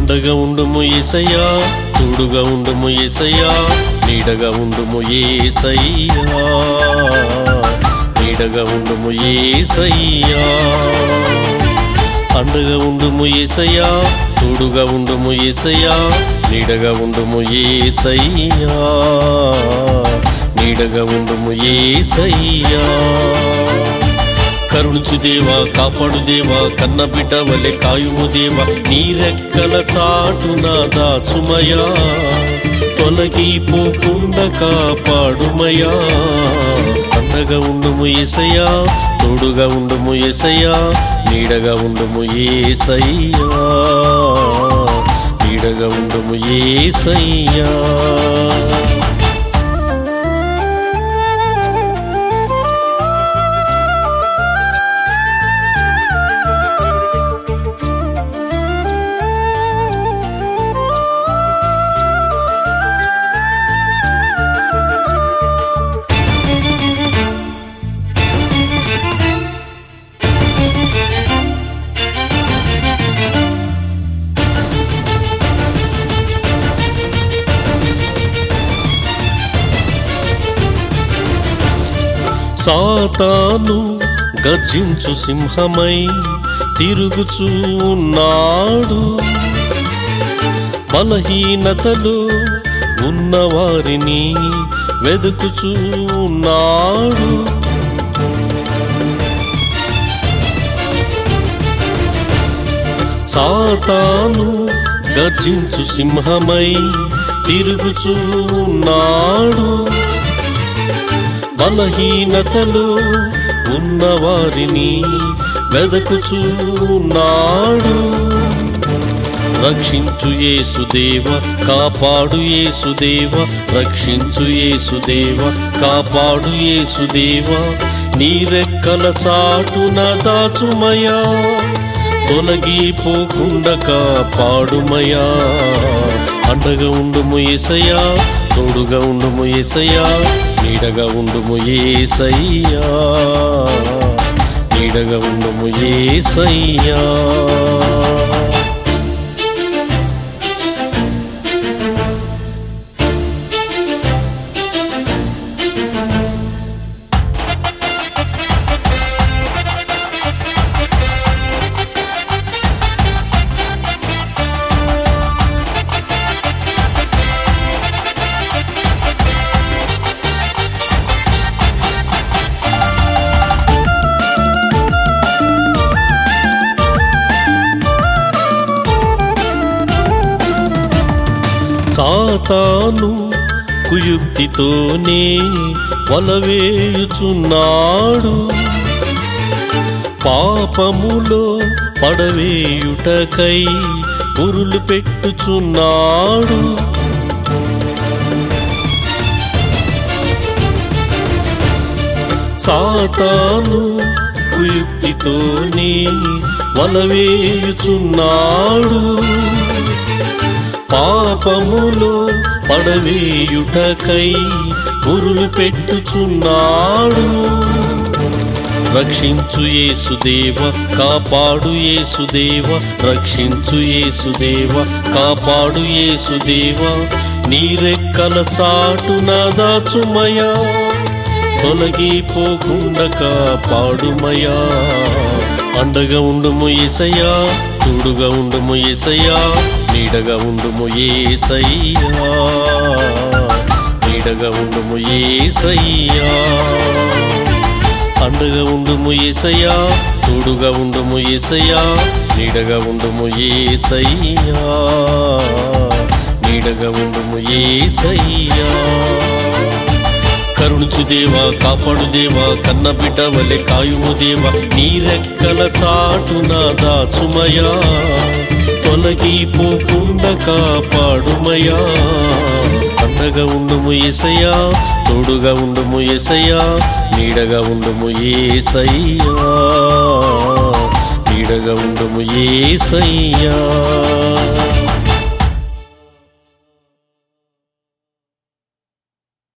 అండగా ఉండుము యేసయ్యా, తోడుగా ఉండుము యేసయ్యా, నీడగా ఉండుము యేసయ్యా, నీడగా ఉండుము యేసయ్యా. అండగా ఉండుము యేసయ్యా, తోడుగా ఉండుము యేసయ్యా, నీడగా ఉండుము యేసయ్యా, నీడగా ఉండుము యేసయ్యా. కరుణించు దేవా, కాపాడు దేవా, కన్న బిడ్డ వలె కాయుము దేవా, నీ రెక్కల చాటున దాచుమయా, తొలగిపోకుండా కాపాడుమయా. అండగా ఉండుము యేసయ్యా, తోడుగా ఉండుము యేసయ్యా, నీడగా ఉండుము యేసయ్యా, నీడగా ఉండుము యేసయ్యా. సాతాను గర్జించు సింహమై తిరుగుచూ ఉన్నాడు, బలహీనతలో ఉన్నవారిని వెదుకుచూ ఉన్నాడు. సాతాను గర్జించు సింహమై తిరుగుచూ ఉన్నాడు, బలహీనతలో ఉన్నవారిని వెదకుచూ ఉన్నాడు. రక్షించు యేసుదేవ, కాపాడు యేసుదేవ, రక్షించు యేసుదేవ, కాపాడు యేసుదేవ, నీ రెక్కల చాటున దాచుమయా, తొలగిపోకుండా కాపాడుమయా. అండగా ఉండుము యేసయ్యా, తోడుగా ఉండుము యేసయ్యా, నీడగా ఉండుము యేసయ్యా, నీడగా ఉండుము యేసయ్యా. సాతాను కుయుక్తితోనే వలవేయుచున్నాడు, పాపములో పడవేయుటకై ఉరులు పెట్టుచున్నాడు. సాతాను కుయుక్తితోనే వలవేయుచున్నాడు, పాపములో పడవేయుటకై ఉరులు పెట్టుచున్నాడు. రక్షించు యేసుదేవ, కాపాడు యేసుదేవ, రక్షించు యేసుదేవ, కాపాడు యేసుదేవ, నీ రెక్కల చాటున దాచుమయా, తొలగిపోకుండా కాపాడుమయా. అండగా ఉండుము యేసయ్యా, తోడుగా ఉండుము యేసయ్యా, నీడగా ఉండుము యేసయ్యా, నీడగా ఉండుము యేసయ్యా. అండగా ఉండుము యేసయ్యా, తోడుగా ఉండుము యేసయ్యా, నీడగా ఉండుము యేసయ్యా, నీడగా ఉండుము యేసయ్యా. కరుణించు దేవా, కాపాడు దేవా, కన్న బిడ్డ వలె కాయుము దేవా, నీ రెక్కల చాటున దాచుమయా, తొలగిపోకుండా కాపాడుమయా. అండగా ఉండుము యేసయ్యా, తోడుగా ఉండుము యేసయ్యా, నీడగా ఉండుము యేసయ్యా, నీడగా ఉండుము యేసయ్యా.